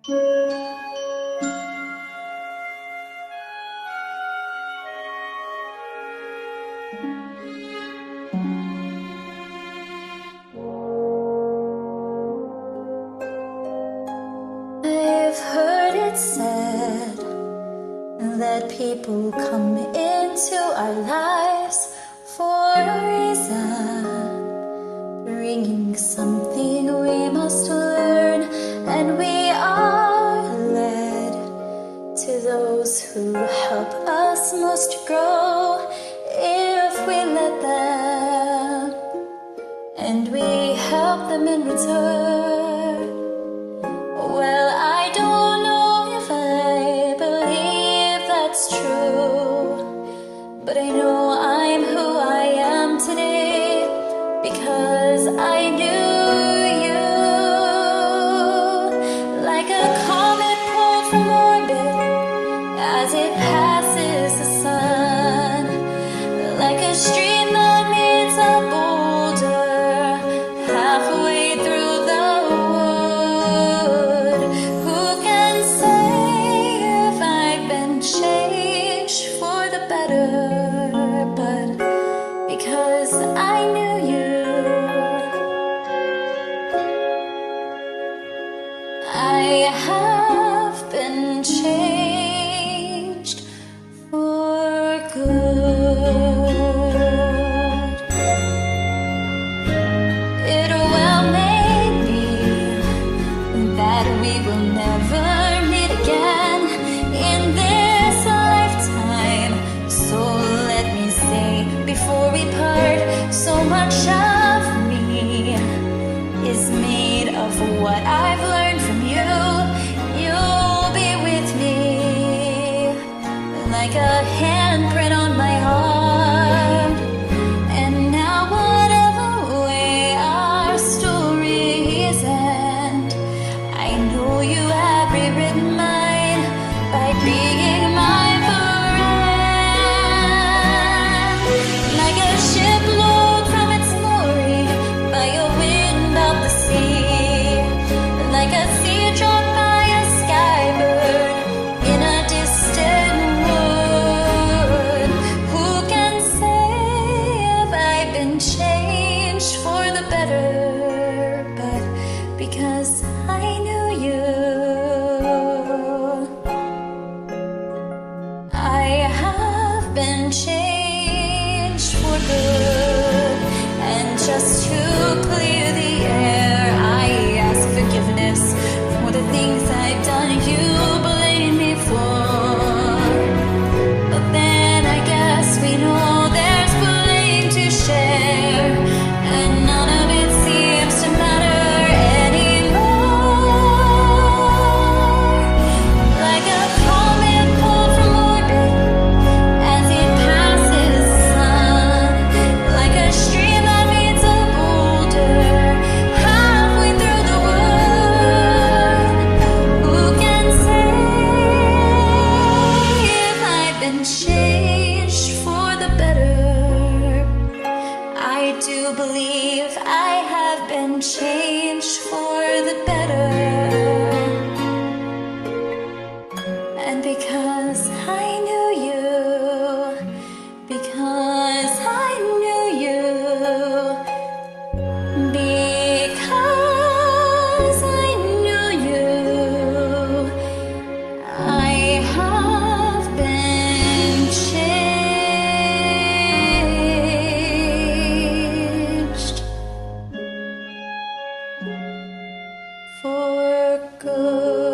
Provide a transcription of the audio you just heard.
I've heard it said that people come into our lives for a reason, bringing something we must learn, and we are led to those who help us most grow if we let them, and we help them in return. Well, I don't know if I believe that's true, but I know I'm who I am today because I knew you. Like a comet pulled from orbit as it passes the sun, like a stream that meets a boulder halfway through the wood. Who can say if I've been changed for the better? But because I knew you, I have been changed for good. It well may be that we will never meet again in this lifetime. So let me say before we part, so much of me is made of what I've learned from you. You'll be with me like a handprint on my heart. And now whatever way our stories end, I know you have rewritten mine by being mine forever. Like a ship lulled from its mooring by a wind of the sea, like a sea dropped by a skybird in a distant wood. Who can say if I've been changed for the better? But because I knew you, I have been changed for good. And just to clear the air, I ask forgiveness for the things I've done you blame me for. But then I guess we know there's blame to share, and none of it seems to matter anymore. Like a comet pulled from orbit as it passes the sun, like a stream that meets a boulder halfway through the wood. Who can say if I've been changed for the better? I do believe I have been changed for the better. And because I knew you, because I knew you, because I knew you, I have been changed for good.